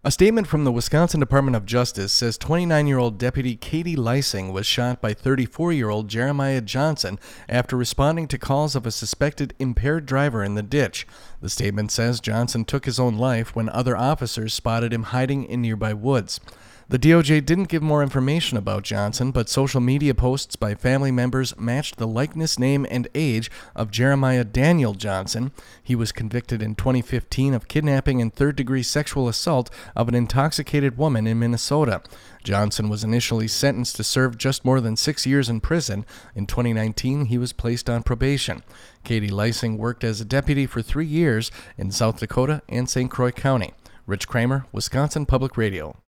A statement from the Wisconsin Department of Justice says 29-year-old Deputy Katie Lysing was shot by 34-year-old Jeremiah Johnson after responding to calls of a suspected impaired driver in the ditch. The statement says Johnson took his own life when other officers spotted him hiding in nearby woods. The DOJ didn't give more information about Johnson, but social media posts by family members matched the likeness, name, and age of Jeremiah Daniel Johnson. He was convicted in 2015 of kidnapping and third-degree sexual assault of an intoxicated woman in Minnesota. Johnson was initially sentenced to serve just more than 6 years in prison. In 2019, he was placed on probation. Katie Lysing worked as a deputy for 3 years in South Dakota and St. Croix County. Rich Kramer, Wisconsin Public Radio.